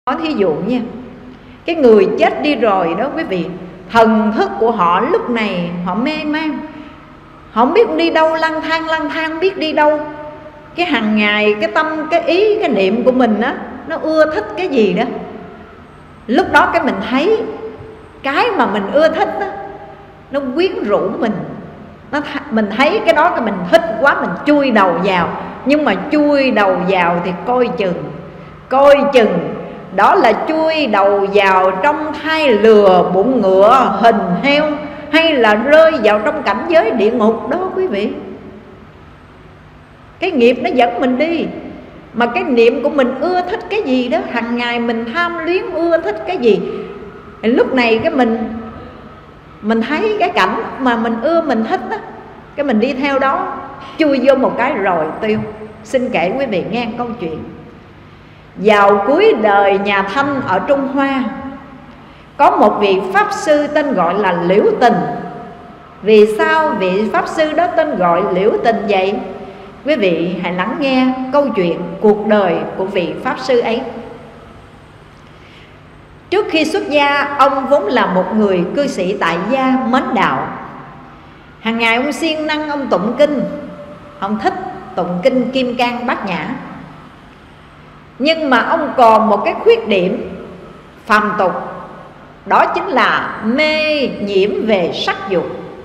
Nói thí dụ nha, cái người chết đi rồi đó quý vị, thần thức của họ lúc này họ mê man, họ không biết đi đâu, lang thang biết đi đâu. Cái hàng ngày cái tâm, cái ý, cái niệm của mình á, nó ưa thích cái gì đó, lúc đó cái mình thấy cái mà mình ưa thích đó, nó quyến rũ mình, mình thấy cái đó cái mình thích quá, mình chui đầu vào. Nhưng mà chui đầu vào thì coi chừng đó là chui đầu vào trong thai lừa bụng ngựa hình heo, hay là rơi vào trong cảnh giới địa ngục đó quý vị. Cái nghiệp nó dẫn mình đi. Mà cái niệm của mình ưa thích cái gì đó, hàng ngày mình tham luyến ưa thích cái gì, thì lúc này cái mình thấy cái cảnh mà mình ưa mình thích đó, cái mình đi theo đó, chui vô một cái rồi tiêu. Xin kể quý vị nghe câu chuyện. Vào cuối đời nhà Thanh ở Trung Hoa, có một vị Pháp Sư tên gọi là Liễu Tình. Vì sao vị Pháp Sư đó tên gọi Liễu Tình vậy? Quý vị hãy lắng nghe câu chuyện cuộc đời của vị Pháp Sư ấy. Trước khi xuất gia, ông vốn là một người cư sĩ tại gia mến đạo. Hàng ngày ông siêng năng ông tụng kinh, ông thích tụng kinh Kim Cang Bát Nhã. Nhưng mà ông còn một cái khuyết điểm phàm tục, đó chính là mê nhiễm về sắc dục.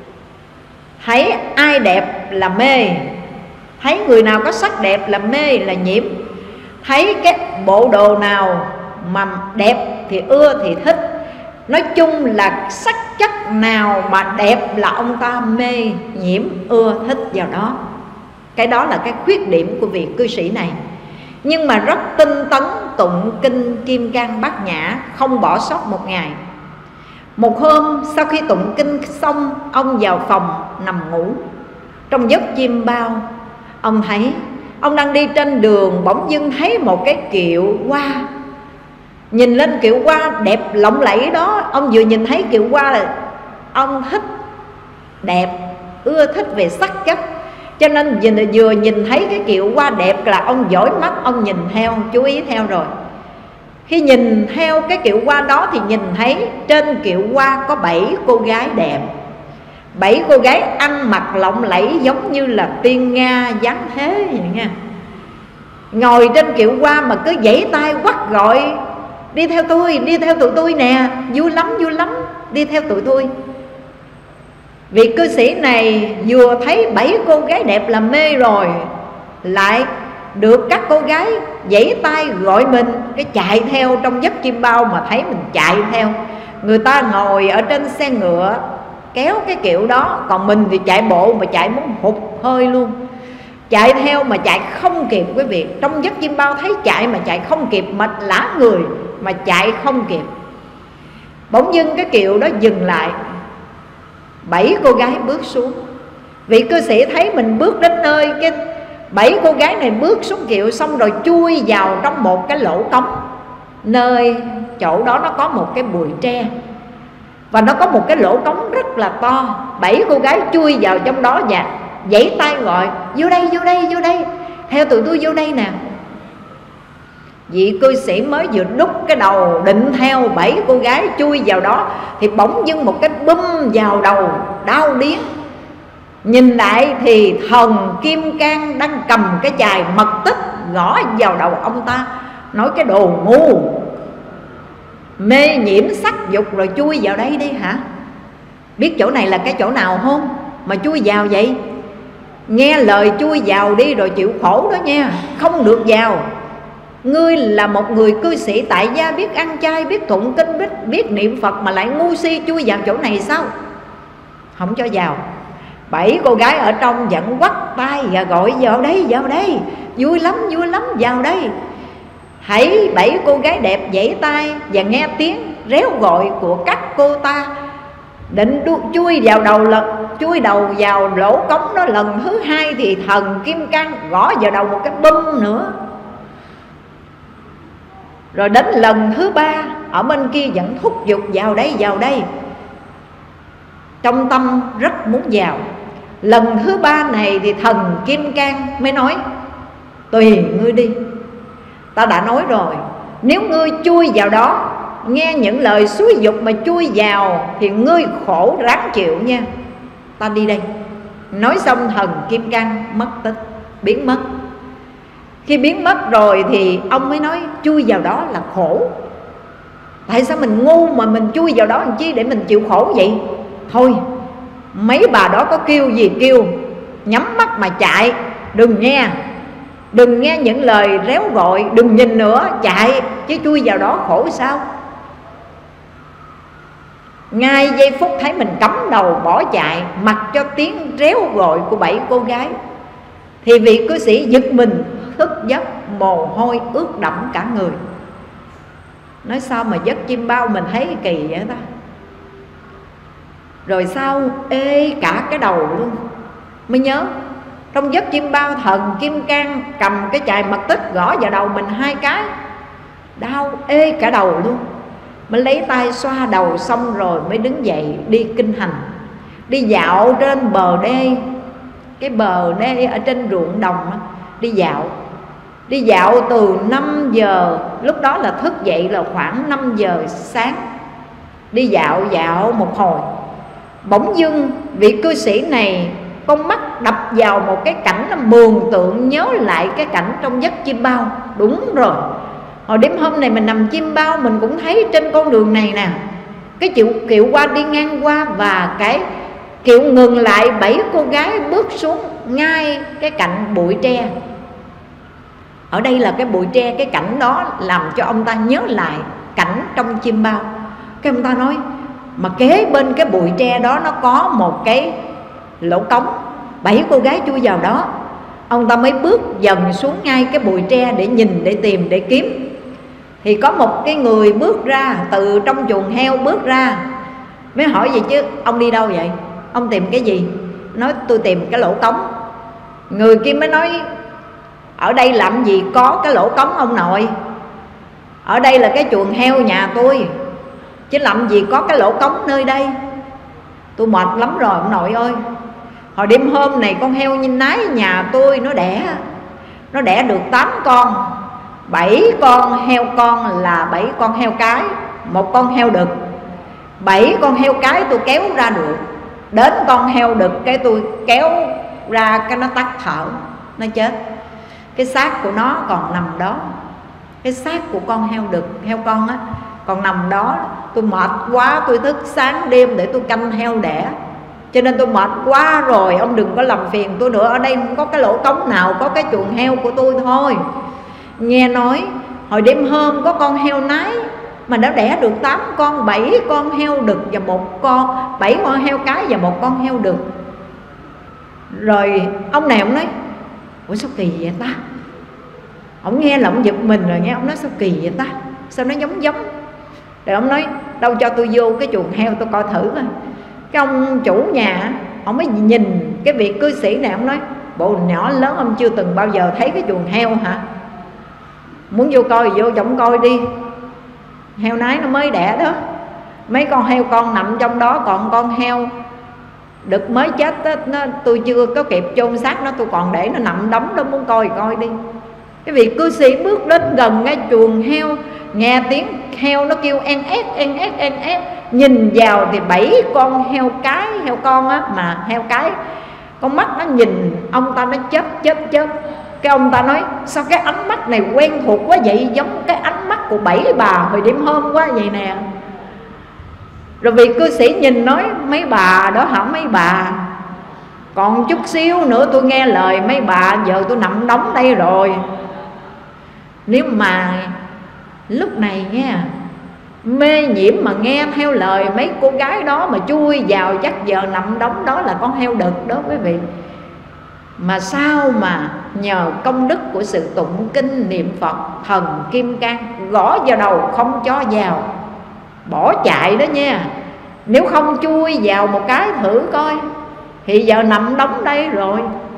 Thấy ai đẹp là mê, thấy người nào có sắc đẹp là mê, là nhiễm. Thấy cái bộ đồ nào mà đẹp thì ưa thì thích. Nói chung là sắc chất nào mà đẹp là ông ta mê nhiễm, ưa thích vào đó. Cái đó là cái khuyết điểm của vị cư sĩ này. Nhưng mà rất tinh tấn tụng kinh Kim Cang Bát Nhã, không bỏ sót một ngày. Một hôm sau khi tụng kinh xong, ông vào phòng nằm ngủ. Trong giấc chim bao, ông thấy ông đang đi trên đường, bỗng dưng thấy một cái kiệu hoa. Nhìn lên kiệu hoa đẹp lộng lẫy đó, ông vừa nhìn thấy kiệu hoa là ông thích đẹp, ưa thích về sắc chất. Cho nên vừa nhìn thấy cái kiệu hoa đẹp là ông dõi mắt, ông nhìn theo, chú ý theo rồi. Khi nhìn theo cái kiệu hoa đó thì nhìn thấy trên kiệu hoa có 7 cô gái đẹp. 7 cô gái ăn mặc lộng lẫy giống như là tiên Nga dáng thế vậy nha. Ngồi trên kiệu hoa mà cứ vẫy tay quắt gọi: đi theo tôi, đi theo tụi tôi nè, vui lắm, đi theo tụi tôi. Vị cư sĩ này vừa thấy 7 cô gái đẹp là mê rồi, lại được các cô gái vẫy tay gọi mình, cái chạy theo trong giấc chim bao mà thấy mình chạy theo. Người ta ngồi ở trên xe ngựa kéo cái kiệu đó, còn mình thì chạy bộ mà chạy muốn hụt hơi luôn. Chạy theo mà chạy không kịp quý vị. Trong giấc chim bao thấy chạy mà chạy không kịp, mệt lả người mà chạy không kịp. Bỗng dưng cái kiệu đó dừng lại, 7 cô gái bước xuống. Vị cư sĩ thấy mình bước đến nơi, cái 7 cô gái này bước xuống kiệu xong rồi chui vào trong một cái lỗ cống. Nơi chỗ đó nó có một cái bụi tre, và nó có một cái lỗ cống rất là to. 7 cô gái chui vào trong đó và vẫy tay gọi: vô đây, vô đây, vô đây, theo tụi tôi vô đây nè. Vị cư sĩ mới vừa đút cái đầu định theo 7 cô gái chui vào đó, thì bỗng dưng một cái bum vào đầu, đau điếng. Nhìn lại thì thần Kim Cang đang cầm cái chài mật tích gõ vào đầu ông ta, nói: cái đồ ngu, mê nhiễm sắc dục rồi chui vào đây đi hả? Biết chỗ này là cái chỗ nào không mà chui vào vậy? Nghe lời chui vào đi rồi chịu khổ đó nha, không được vào. Ngươi là một người cư sĩ tại gia, biết ăn chay, biết tụng kinh, biết niệm Phật, mà lại ngu si chui vào chỗ này sao? Không cho vào. 7 cô gái ở trong vẫn quắt tay và gọi: vào đây, vào đây, vui lắm, vào đây. Hãy 7 cô gái đẹp vẫy tay và nghe tiếng réo gọi của các cô ta, định chui đầu vào lỗ cống đó lần thứ 2 thì thần Kim Cang gõ vào đầu một cái bum nữa. Rồi đến lần thứ 3 ở bên kia vẫn thúc giục: vào đây, vào đây. Trong tâm rất muốn vào. Lần thứ 3 này thì thần Kim Cang mới nói: tùy ngươi đi, ta đã nói rồi, Nếu ngươi chui vào đó, nghe những lời xúi dục mà chui vào, thì ngươi khổ ráng chịu nha. Ta đi đây. Nói xong thần Kim Cang mất tích, biến mất. Khi biến mất rồi thì ông mới nói chui vào đó là khổ. Tại sao mình ngu mà mình chui vào đó làm chi để mình chịu khổ vậy? Thôi, mấy bà đó có kêu gì kêu, nhắm mắt mà chạy. Đừng nghe những lời réo gọi, đừng nhìn nữa, chạy. Chứ chui vào đó khổ sao? Ngay giây phút thấy mình cắm đầu bỏ chạy, mặc cho tiếng réo gọi của 7 cô gái, thì vị cư sĩ giật mình thức giấc, mồ hôi ướt đẫm cả người. Nói sao mà giấc chim bao mình thấy kỳ vậy ta? Rồi sao ê cả cái đầu luôn. Mới nhớ trong giấc chim bao, thần Kim Cang cầm cái chài mật tích gõ vào đầu mình 2 cái, đau ê cả đầu luôn. Mới lấy tay xoa đầu xong rồi mới đứng dậy đi kinh hành. Đi dạo trên bờ đê, cái bờ đê ở trên ruộng đồng đó, đi dạo từ 5 giờ, lúc đó là thức dậy là khoảng 5 giờ sáng. Đi dạo một hồi, bỗng dưng vị cư sĩ này con mắt đập vào một cái cảnh, nó mường tượng nhớ lại cái cảnh trong giấc chim bao. Đúng rồi, hồi đêm hôm này mình nằm chim bao, mình cũng thấy trên con đường này nè, cái kiệu qua đi ngang qua, và cái kiệu ngừng lại, 7 cô gái bước xuống ngay cái cạnh bụi tre. Ở đây là cái bụi tre, cái cảnh đó làm cho ông ta nhớ lại cảnh trong chim bao. Cái ông ta nói, mà kế bên cái bụi tre đó nó có một cái lỗ cống, 7 cô gái chui vào đó. Ông ta mới bước dần xuống ngay cái bụi tre để nhìn, để tìm, để kiếm. Thì có một cái người bước ra từ trong chuồng heo bước ra. Mới hỏi gì chứ, ông đi đâu vậy? Ông tìm cái gì? Nói tôi tìm cái lỗ cống. Người kia mới nói, ở đây làm gì có cái lỗ cống ông nội, ở đây là cái chuồng heo nhà tôi, chứ làm gì có cái lỗ cống nơi đây. Tôi mệt lắm rồi ông nội ơi. Hồi đêm hôm này con heo nhìn nái nhà tôi nó đẻ được 8 con. 7 con heo con là 7 con heo cái, 1 con heo đực. 7 con heo cái tôi kéo ra được, đến con heo đực cái tôi kéo ra cái nó tắt thở, nó chết. Cái xác của nó còn nằm đó, cái xác của con heo đực, heo con á, còn nằm đó. Tôi mệt quá, tôi thức sáng đêm để tôi canh heo đẻ, cho nên tôi mệt quá rồi, ông đừng có làm phiền tôi nữa. Ở đây không có cái lỗ cống nào, có cái chuồng heo của tôi thôi. Nghe nói hồi đêm hôm có con heo nái mà đã đẻ được 8 con, 7 con heo đực và 7 con heo cái và 1 con heo đực. Rồi ông này ông nói, ủa sao kỳ vậy ta? Ông nghe là ông giật mình rồi nghe. Ông nói sao kỳ vậy ta, sao nó giống. Rồi ông nói đâu cho tôi vô cái chuồng heo tôi coi thử coi. Cái ông chủ nhà ông mới nhìn cái vị cư sĩ này, ông nói, bộ nhỏ lớn ông chưa từng bao giờ thấy cái chuồng heo hả? Muốn vô coi thì vô trong coi đi. Heo nái nó mới đẻ đó, mấy con heo con nằm trong đó, còn con heo đực mới chết đó, tôi chưa có kịp chôn xác nó, tôi còn để nó nằm đóng đó, muốn coi đi. Cái vị cư sĩ bước đến gần ngay chuồng heo, nghe tiếng heo nó kêu en ét. Nhìn vào thì 7 con heo cái, heo con á, mà heo cái con mắt nó nhìn ông ta, nó chớp. Cái ông ta nói, sao cái ánh mắt này quen thuộc quá vậy, giống cái ánh mắt của 7 bà hồi đêm hôm quá vậy nè. Rồi vị cư sĩ nhìn nói, mấy bà đó hả mấy bà, còn chút xíu nữa tôi nghe lời mấy bà, giờ tôi nằm đóng đây rồi. Nếu mà lúc này nghe mê nhiễm mà nghe theo lời mấy cô gái đó mà chui vào, chắc giờ nằm đóng đó là con heo đực đó quý vị. Mà sao mà nhờ công đức của sự tụng kinh niệm Phật, thần Kim Cang gõ vào đầu không cho vào, bỏ chạy đó nha. Nếu không chui vào một cái thử coi thì giờ nằm đóng đây rồi.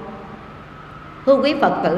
Thưa quý Phật tử,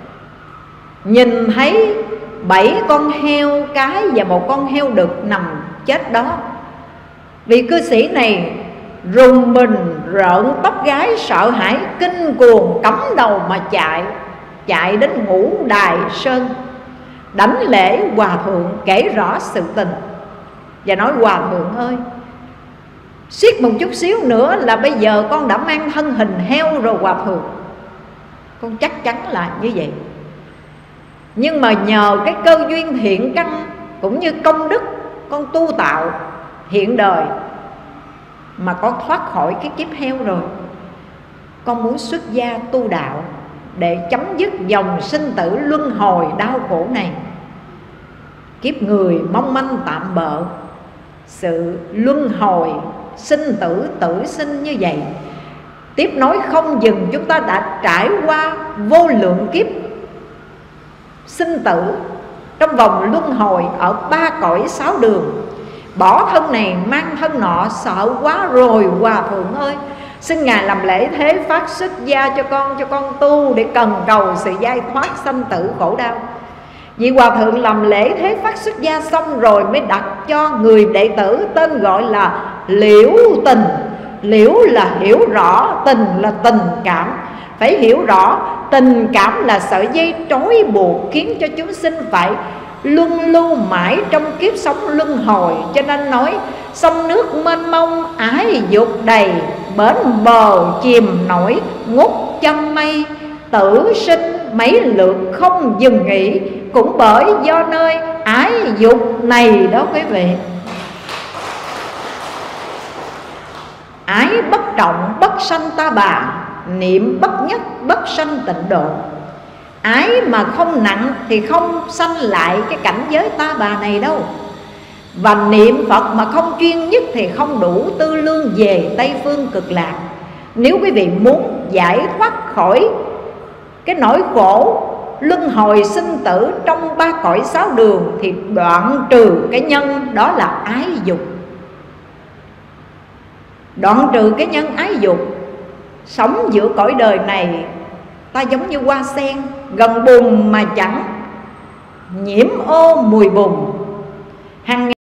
nhìn thấy 7 con heo cái và 1 con heo đực nằm chết đó, vị cư sĩ này rùng mình, rợn tóc gáy, sợ hãi kinh cuồng, cắm đầu mà chạy đến Ngũ Đài Sơn. đảnh lễ hòa thượng, kể rõ sự tình và nói: hòa thượng ơi, suýt một chút xíu nữa là bây giờ con đã mang thân hình heo rồi hòa thượng, con chắc chắn là như vậy. Nhưng mà nhờ cái cơ duyên thiện căn cũng như công đức con tu tạo hiện đời mà con thoát khỏi cái kiếp heo rồi. Con muốn xuất gia tu đạo để chấm dứt dòng sinh tử luân hồi đau khổ này. Kiếp người mong manh tạm bợ, sự luân hồi sinh tử tử sinh như vậy tiếp nối không dừng. Chúng ta đã trải qua vô lượng kiếp sinh tử trong vòng luân hồi ở 3 cõi 6 đường. Bỏ thân này mang thân nọ, sợ quá rồi hòa thượng ơi, xin Ngài làm lễ thế phát xuất gia cho con tu để cần cầu sự giải thoát sanh tử khổ đau. Vì hòa thượng làm lễ thế phát xuất gia xong rồi mới đặt cho người đệ tử tên gọi là Liễu Tình. Liễu là hiểu rõ, tình là tình cảm. Phải hiểu rõ tình cảm là sợi dây trói buộc khiến cho chúng sinh phải luân lưu mãi trong kiếp sống luân hồi. Cho nên nói sông nước mênh mông ái dục đầy, bến bờ chìm nổi ngút chân mây. Tử sinh mấy lượt không dừng nghỉ, cũng bởi do nơi ái dục này đó quý vị. Ái bất động bất sanh ta bà, niệm bất nhất bất sanh tịnh độ. Ái mà không nặng thì không sanh lại cái cảnh giới ta bà này đâu. Và niệm Phật mà không chuyên nhất thì không đủ tư lương về Tây Phương Cực Lạc. Nếu quý vị muốn giải thoát khỏi cái nỗi khổ luân hồi sinh tử trong 3 cõi 6 đường thì đoạn trừ cái nhân đó là ái dục. Đoạn trừ cái nhân ái dục, sống giữa cõi đời này ta giống như hoa sen, gần bùn mà chẳng nhiễm ô mùi bùn. Hàng